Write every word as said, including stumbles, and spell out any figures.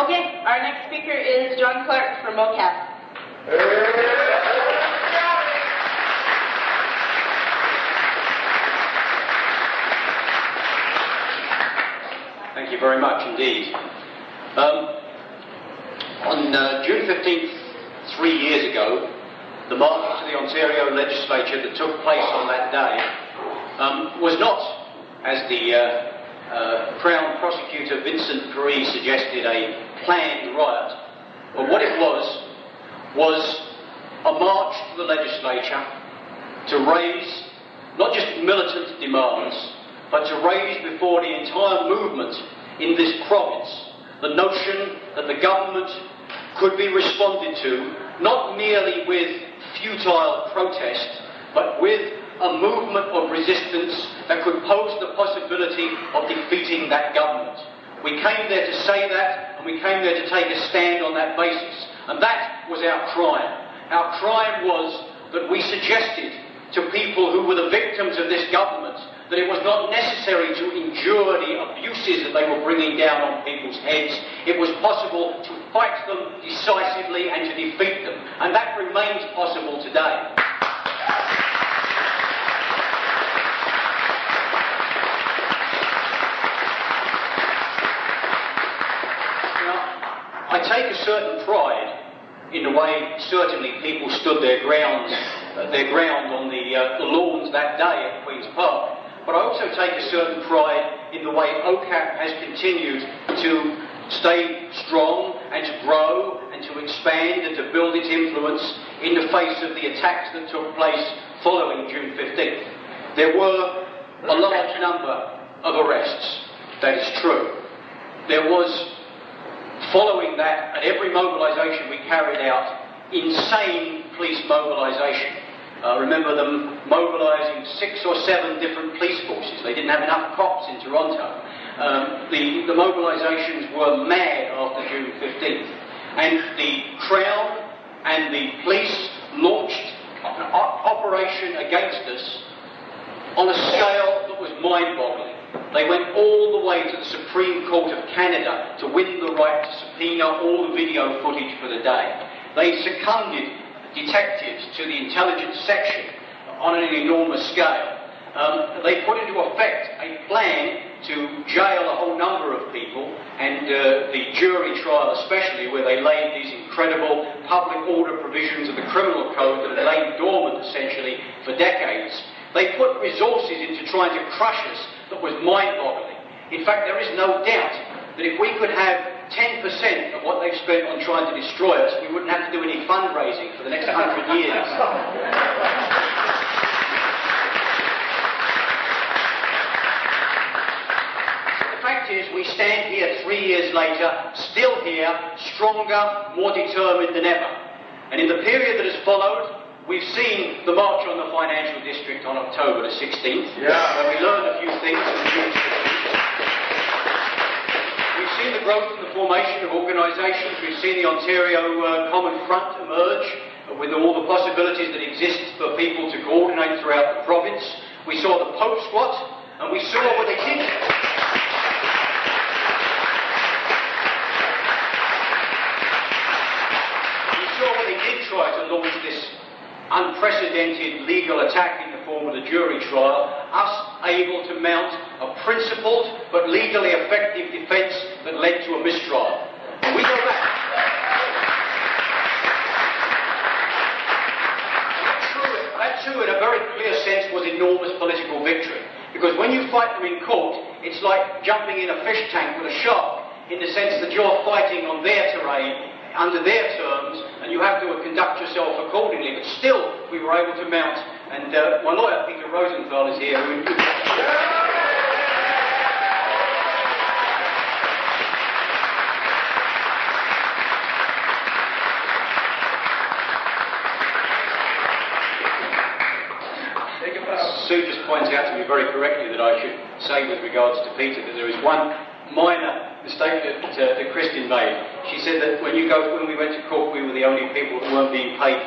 Okay, our next speaker is John Clark from MoCap. Thank you very much indeed. Um, on uh, June fifteenth, three years ago, the march to the Ontario legislature that took place on that day um, was not, as the uh, uh, Crown Prosecutor Vincent Currie suggested, a planned riot. But what it was, was a march to the legislature to raise not just militant demands, but to raise before the entire movement in this province the notion that the government could be responded to not merely with futile protest, but with a movement of resistance that could pose the possibility of defeating that government. We came there to say that, and we came there to take a stand on that basis. And that was our crime. Our crime was that we suggested to people who were the victims of this government that it was not necessary to endure the abuses that they were bringing down on people's heads. It was possible to fight them decisively and to defeat them. And that remains possible today. Now, I take a certain pride in the way certainly people stood their grounds, uh, their ground on the, uh, the lawns that day at Queen's Park. But I also take a certain pride in the way OCAP has continued to stay strong and to grow and to expand and to build its influence in the face of the attacks that took place following June fifteenth. There were a large number of arrests, that is true. There was, following that, at every mobilisation we carried out, insane police mobilisation. Uh, remember them mobilising six or seven different police forces. They didn't have enough cops in Toronto. Um, the, the mobilisations were mad after June fifteenth. And the Crown and the police launched an operation against us on a scale that was mind-boggling. They went all the way to the Supreme Court of Canada to win the right to subpoena all the video footage for the day. They seconded detectives to the intelligence section on an enormous scale. Um, they put into effect a plan to jail a whole number of people, and uh, the jury trial especially, where they laid these incredible public order provisions of the criminal code that had lain dormant essentially for decades. They put resources into trying to crush us that was mind-boggling. In fact, there is no doubt that if we could have ten percent of what they've spent on trying to destroy us, we wouldn't have to do any fundraising for the next hundred years. The fact is, we stand here three years later, still here, stronger, more determined than ever. And in the period that has followed, we've seen the March on the Financial District on October the sixteenth, yeah. where we learned a few things. We've seen the growth and the formation of organisations. We've seen the Ontario uh, Common Front emerge uh, with all the possibilities that exist for people to coordinate throughout the province. We saw the Pope Squat, and we saw what they did. We saw what they did try to launch this unprecedented legal attack in the form of the jury trial, us able to mount a principled but legally effective defence that led to a mistrial. And we go back. That too, that too, in a very clear sense, was enormous political victory. Because when you fight them in court, it's like jumping in a fish tank with a shark, in the sense that you're fighting on their terrain, under their terms, and you have to conduct yourself accordingly. But still, we were able to mount, and uh, my lawyer, Peter Rosenthal, is here. Who, who Sue just points out to me very correctly that I should say with regards to Peter that there is one minor mistake that, uh, that Kristin made. She said that when you go, when we went to court, we were the only people that weren't being paid